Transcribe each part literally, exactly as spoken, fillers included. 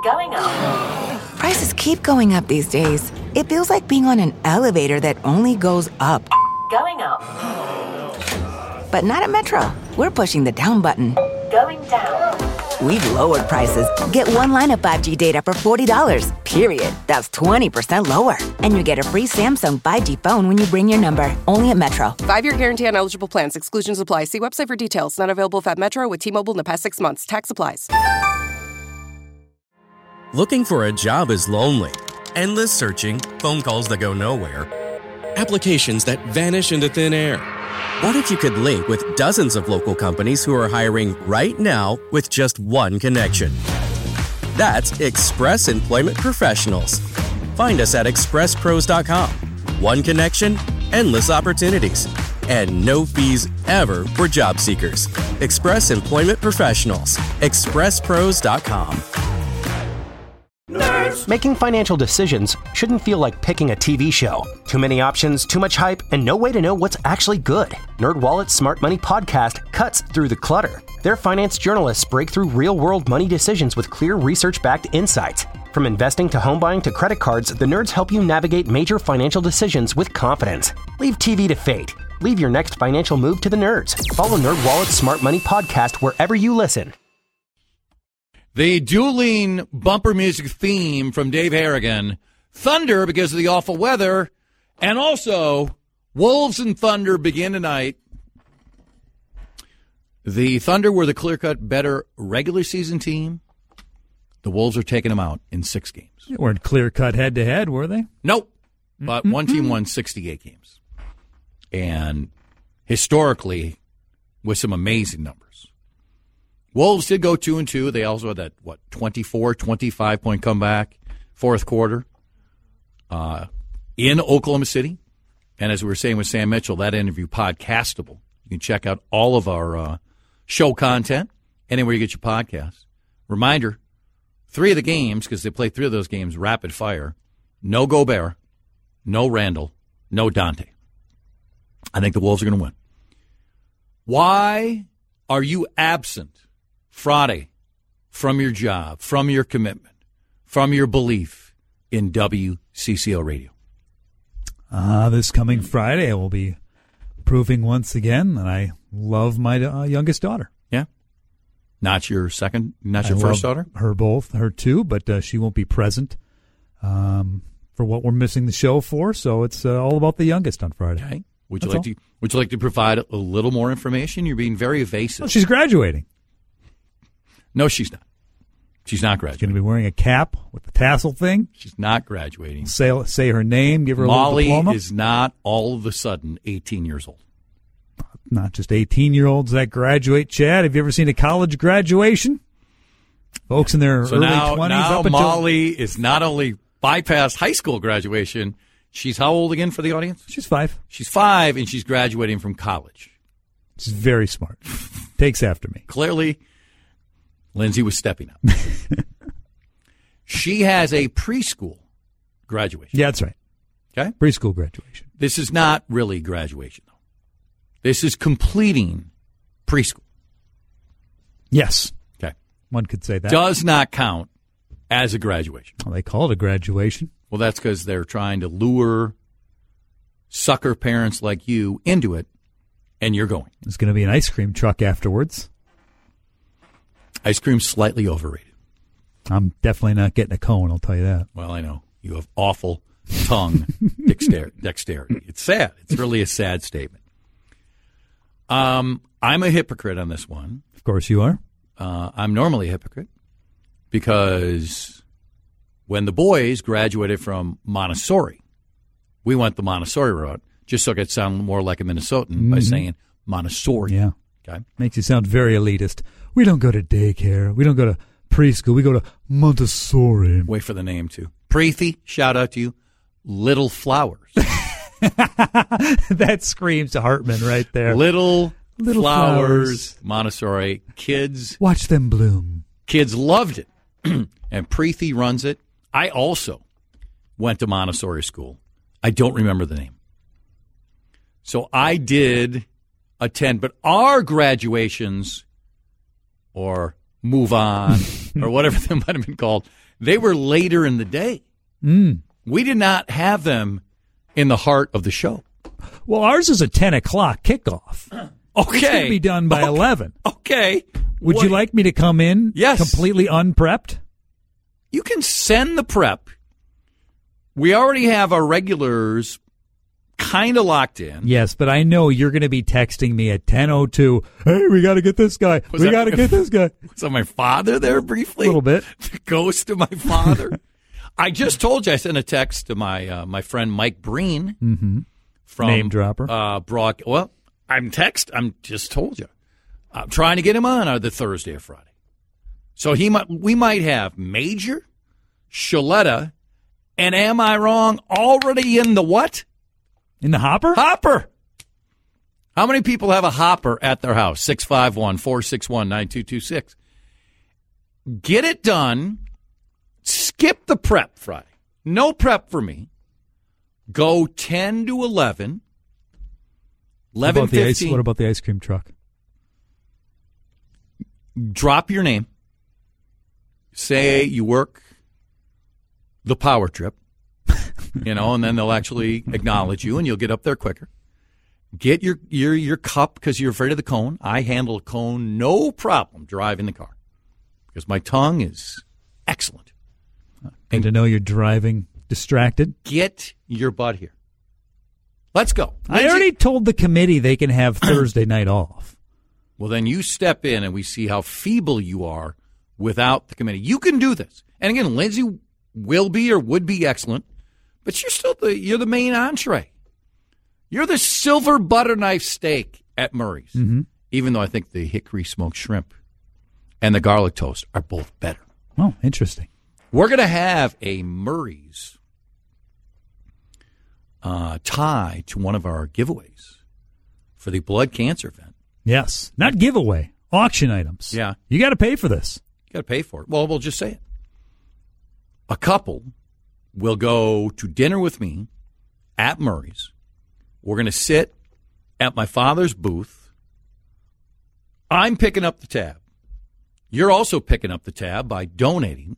Going up. Prices keep going up these days. It feels like being on an elevator that only goes up. Going up. But not at Metro. We're pushing the down button. Going down. We've lowered prices. Get one line of five G data for forty dollars, period. That's twenty percent lower. And you get a free Samsung five G phone when you bring your number. Only at Metro. Five-year guarantee on eligible plans. Exclusions apply. See website for details. Not available if at Metro with T-Mobile in the past six months. Tax applies. Looking for a job is lonely. Endless searching, phone calls that go nowhere, applications that vanish into thin air. What if you could link with dozens of local companies who are hiring right now with just one connection? That's Express Employment Professionals. Find us at express pros dot com. One connection, endless opportunities, and no fees ever for job seekers. Express Employment Professionals. express pros dot com. Nerds. Making financial decisions shouldn't feel like picking a T V show. Too many options, too much hype, and no way to know what's actually good. NerdWallet's Smart Money podcast cuts through the clutter. Their finance journalists break through real-world money decisions with clear research-backed insights. From investing to home buying to credit cards, the nerds help you navigate major financial decisions with confidence. Leave T V to fate. Leave your next financial move to the nerds. Follow NerdWallet's Smart Money podcast wherever you listen. The dueling bumper music theme from Dave Harrigan, Thunder because of the awful weather, and also Wolves and Thunder begin tonight. The Thunder were the clear-cut better regular season team. The Wolves are taking them out in six games. They weren't clear-cut head-to-head, were they? Nope. But mm-hmm. one team won sixty-eight games. And historically, with some amazing numbers. Wolves did go two and two. They also had that, what, twenty-four, twenty-five point comeback, fourth quarter, uh, in Oklahoma City. And as we were saying with Sam Mitchell, that interview podcastable. You can check out all of our uh, show content anywhere you get your podcasts. Reminder, three of the games, because they play three of those games rapid fire, no Gobert, no Randall, no Dante. I think the Wolves are going to win. Why are you absent Friday from your job, from your commitment, from your belief in W C C O Radio? Uh, this coming Friday, I will be proving once again that I love my uh, youngest daughter. Yeah? Not your second, not your I first daughter? Her both, her too, but uh, she won't be present um, for what we're missing the show for, so it's uh, all about the youngest on Friday. Okay. Would you That's like all. to Would you like to provide a little more information? You're being very evasive. Well, she's graduating. No, she's not. She's not She's graduating. going to be wearing a cap with the tassel thing. She's not graduating. Say say her name, give her a Molly little diploma. is not all of a sudden eighteen years old. Not just eighteen-year-olds that graduate, Chad. Have you ever seen a college graduation? Folks in their So early now, twenties now up until... Molly is not only bypassed high school graduation, she's how old again for the audience? She's five. She's five, and she's graduating from college. She's very smart. Takes after me. Clearly, Lindsay was stepping up. She has a preschool graduation. Yeah, that's right. Okay? Preschool graduation. This is not really graduation, though. This is completing preschool. Yes. Okay. One could say that. Does not count as a graduation. Well, they call it a graduation. Well, that's because they're trying to lure sucker parents like you into it, and you're going. There's going to be an ice cream truck afterwards. Ice cream's slightly overrated. I'm definitely not getting a cone, I'll tell you that. Well, I know. You have awful tongue dexter- dexterity. It's sad. It's really a sad statement. Um, I'm a hypocrite on this one. Of course you are. Uh, I'm normally a hypocrite because when the boys graduated from Montessori, we went the Montessori route, just so I could sound more like a Minnesotan mm-hmm. by saying Montessori. Yeah. Okay. Makes you sound very elitist. We don't go to daycare. We don't go to preschool. We go to Montessori. Wait for the name, too. Preethi, shout out to you. Little Flowers. That screams to Hartman right there. Little, Little flowers, flowers, Montessori. Kids. Watch them bloom. Kids loved it. And Preethi runs it. I also went to Montessori school. I don't remember the name. So I did attend, but our graduations or Move On, or whatever they might have been called. They were later in the day. Mm. We did not have them in the heart of the show. Well, ours is a ten o'clock kickoff. Okay. It's going to be done by okay. eleven. Okay. Would what? you like me to come in yes. completely unprepped? You can send the prep. We already have our regulars kind of locked in. Yes, but I know you're going to be texting me at ten oh two. Hey, we got to get this guy. Was we that- got to get this guy. Was that my father there briefly? A little bit. The ghost of my father. I just told you I sent a text to my uh, my friend Mike Breen Mm-hmm. from Name dropper. Uh, Brock. Well, I'm text. I'm just told you. I'm trying to get him on either Thursday or Friday. So he might. We might have Major, Shaletta, and am I wrong? Already in the what? In the hopper? Hopper. How many people have a hopper at their house? six five one, four six one, nine two two six. Get it done. Skip the prep Friday. No prep for me. Go ten to eleven. eleven what, about the ice, fifteen. what about the ice cream truck? Drop your name. Say you work the power trip. You know, and then they'll actually acknowledge you, and you'll get up there quicker. Get your your your cup because you're afraid of the cone. I handle a cone, no problem, driving the car because my tongue is excellent. And to know you're driving distracted. Get your butt here. Let's go. I already told the committee they can have Thursday night off. Well, then you step in and we see how feeble you are without the committee. You can do this. And again, Lindsay will be or would be excellent, but you're still the you're the main entree. You're the silver butter knife steak at Murray's, Mm-hmm. even though I think the hickory smoked shrimp and the garlic toast are both better. Oh, interesting. We're going to have a Murray's uh, tie to one of our giveaways for the blood cancer event. Yes. Not giveaway. Auction items. Yeah. You got to pay for this. You got to pay for it. Well, we'll just say it. A couple will go to dinner with me at Murray's. We're going to sit at my father's booth. I'm picking up the tab. You're also picking up the tab by donating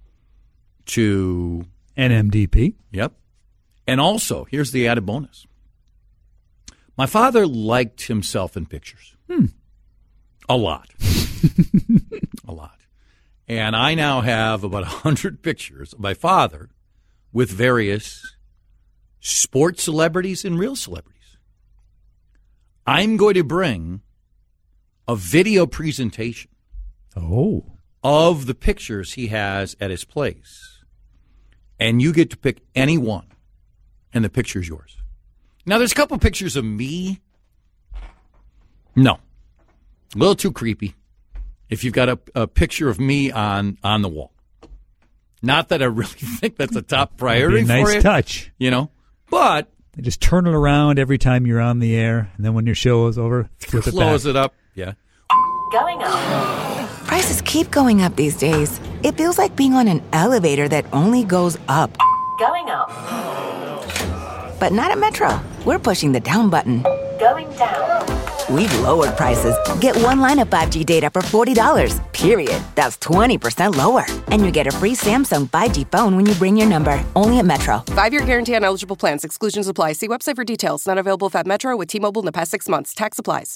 to N M D P. Yep. And also, here's the added bonus. My father liked himself in pictures. Hmm. A lot. A lot. And I now have about one hundred pictures of my father with various sports celebrities and real celebrities. I'm going to bring a video presentation Oh. of the pictures he has at his place. And you get to pick any one, and the picture's yours. Now, there's a couple pictures of me. No. A little too creepy if you've got a, a picture of me on, on the wall. Not that I really think that's a top priority That'd be a for nice you. touch. You know, but They just turn it around every time you're on the air, and then when your show is over, flip it back. close it up. Yeah. Going up. Prices keep going up these days. It feels like being on an elevator that only goes up. Going up. But not at Metro. We're pushing the down button. Going down. We've lowered prices. Get one line of five G data for forty dollars, period. That's twenty percent lower. And you get a free Samsung five G phone when you bring your number. Only at Metro. Five-year guarantee on eligible plans. Exclusions apply. See website for details. Not available at Metro with T-Mobile in the past six months. Tax applies.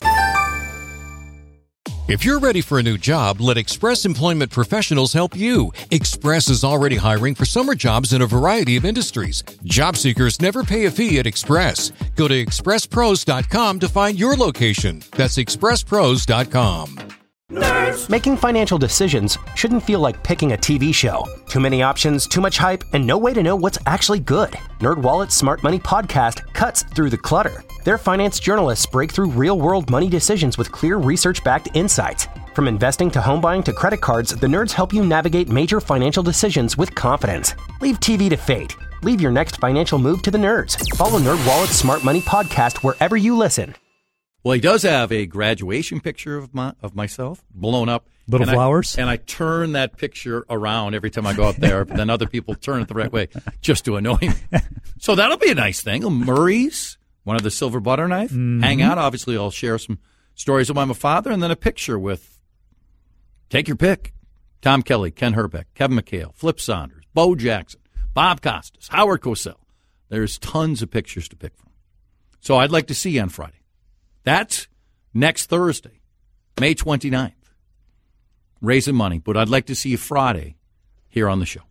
If you're ready for a new job, let Express Employment Professionals help you. Express is already hiring for summer jobs in a variety of industries. Job seekers never pay a fee at Express. Go to express pros dot com to find your location. That's express pros dot com. Making financial decisions shouldn't feel like picking a T V show. Too many options, too much hype, and no way to know what's actually good. NerdWallet's Smart Money Podcast cuts through the clutter. Their finance journalists break through real-world money decisions with clear research-backed insights. From investing to home buying to credit cards, the nerds help you navigate major financial decisions with confidence. Leave T V to fate. Leave your next financial move to the nerds. Follow NerdWallet's Smart Money Podcast wherever you listen. Well, he does have a graduation picture of my of myself blown up. Little and flowers? I, and I turn that picture around every time I go up there, but then other people turn it the right way just to annoy me. So that'll be a nice thing. Murray's, one of the silver butter knife, Mm-hmm. hang out. Obviously, I'll share some stories about my father, and then a picture with Take your pick. Tom Kelly, Ken Herbeck, Kevin McHale, Flip Saunders, Bo Jackson, Bob Costas, Howard Cosell. There's tons of pictures to pick from. So I'd like to see you on Friday. That's next Thursday, May twenty-ninth. Raising money, but I'd like to see you Friday here on the show.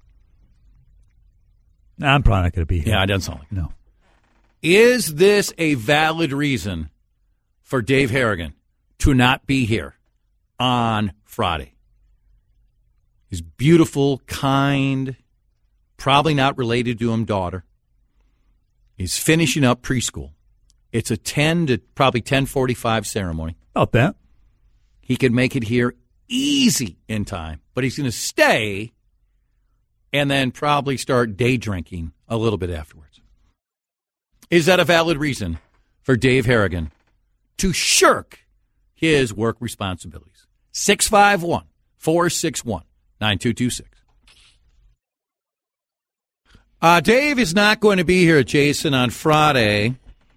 I'm probably not going to be here. Yeah, it doesn't sound like it. No. Is this a valid reason for Dave Harrigan to not be here on Friday? His beautiful, kind, probably not related to him daughter is finishing up preschool. It's a ten to probably ten forty-five ceremony. About that. He could make it here easy in time, but he's going to stay and then probably start day drinking a little bit afterwards. Is that a valid reason for Dave Harrigan to shirk his work responsibilities? six five one, four six one, nine two two six. Uh, Dave is not going to be here, Jason, on Friday.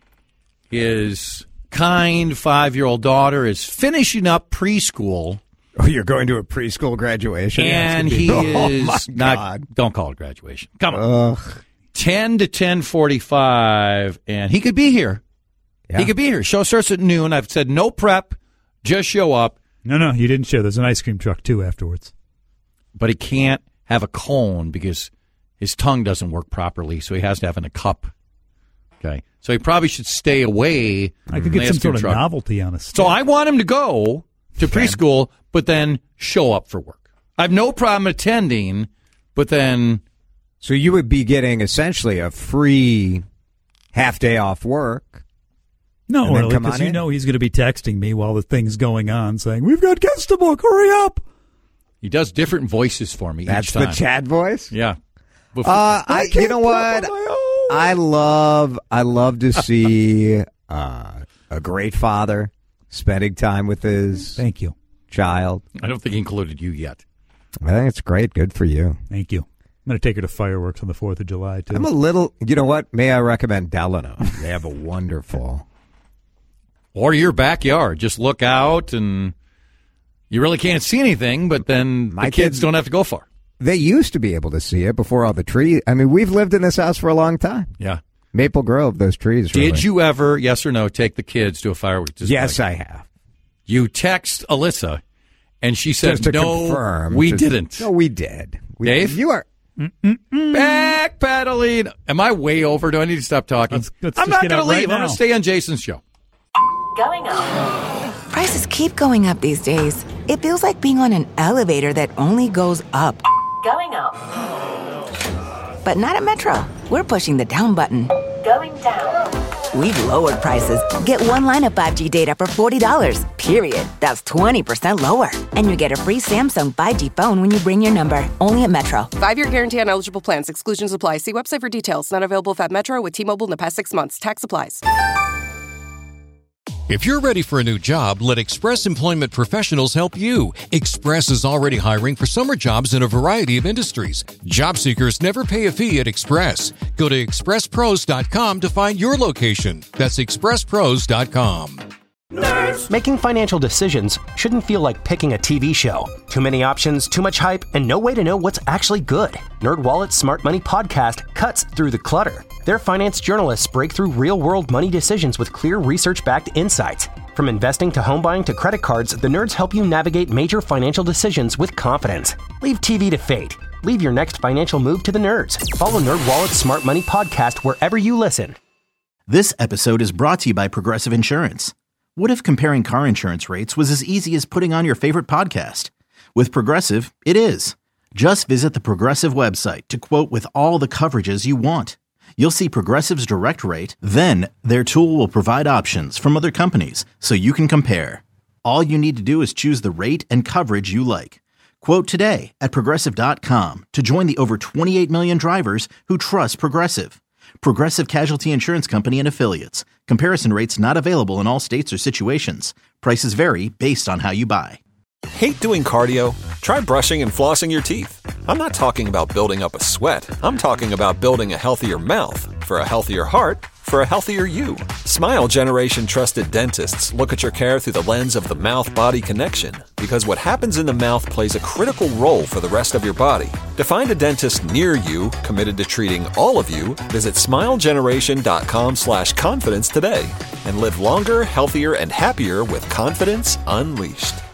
His kind five-year-old daughter is finishing up preschool. Oh, you're going to a preschool graduation? And he oh, is not, God. Don't call it graduation. Come on. Ugh. ten to ten forty-five, and he could be here. Yeah. He could be here. Show starts at noon. I've said no prep, just show up. No, no, you didn't show. There's an ice cream truck, too, afterwards. But he can't have a cone because his tongue doesn't work properly, so he has to have in a cup. Okay, so he probably should stay away. I could get some sort of truck. novelty on a stick. So I want him to go to preschool, but then show up for work. I have no problem attending, but then... So you would be getting essentially a free half day off work. No, really, because you know he's going to be texting me while the thing's going on saying, we've got guests to book, hurry up. He does different voices for me That's each time. That's the Chad voice? Yeah. Before, uh, I, you know what? I love I love to see uh, a great father spending time with his Thank you. child. I don't think he included you yet. I think it's great. Good for you. Thank you. I'm going to take her to fireworks on the fourth of July, too. I'm a little, you know what? May I recommend Delano? They have a wonderful. Or your backyard. Just look out and you really can't see anything, but then My the kids, kids don't have to go far. They used to be able to see it before all the trees. I mean, we've lived in this house for a long time. Yeah. Maple Grove, those trees. Did really. you ever, yes or no, take the kids to a fireworks display? Yes, I have. You text Alyssa, and she said, just to no, confirm, we just, didn't. No, we did. We, Dave? You are... Mm-mm-mm. Backpedaling. Am I way over? Do I need to stop talking? Let's, let's I'm not going right to leave. Now. I'm going to stay on Jason's show. Going up. Prices keep going up these days. It feels like being on an elevator that only goes up. Going up. But not at Metro. We're pushing the down button. Going down. We've lowered prices. Get one line of five G data for forty dollars, period. That's twenty percent lower. And you get a free Samsung five G phone when you bring your number. Only at Metro. Five-year guarantee on eligible plans. Exclusions apply. See website for details. Not available if at Metro with T-Mobile in the past six months. Tax applies. If you're ready for a new job, let Express Employment Professionals help you. Express is already hiring for summer jobs in a variety of industries. Job seekers never pay a fee at Express. Go to express pros dot com to find your location. That's express pros dot com. Nerds. Making financial decisions shouldn't feel like picking a T V show. Too many options, too much hype, and no way to know what's actually good. NerdWallet's Smart Money Podcast cuts through the clutter. Their finance journalists break through real-world money decisions with clear research-backed insights. From investing to home buying to credit cards, the nerds help you navigate major financial decisions with confidence. Leave T V to fate. Leave your next financial move to the nerds. Follow NerdWallet's Smart Money Podcast wherever you listen. This episode is brought to you by Progressive Insurance. What if comparing car insurance rates was as easy as putting on your favorite podcast? With Progressive, it is. Just visit the Progressive website to quote with all the coverages you want. You'll see Progressive's direct rate, then their tool will provide options from other companies so you can compare. All you need to do is choose the rate and coverage you like. Quote today at progressive dot com to join the over twenty-eight million drivers who trust Progressive. Progressive Casualty Insurance Company and Affiliates. Comparison rates not available in all states or situations. Prices vary based on how you buy. Hate doing cardio? Try brushing and flossing your teeth. I'm not talking about building up a sweat. I'm talking about building a healthier mouth. For a healthier heart, for a healthier you. Smile Generation trusted dentists look at your care through the lens of the mouth-body connection, because what happens in the mouth plays a critical role for the rest of your body. To find a dentist near you committed to treating all of you, visit smilegeneration.com slash confidence today and live longer, healthier, and happier with confidence unleashed.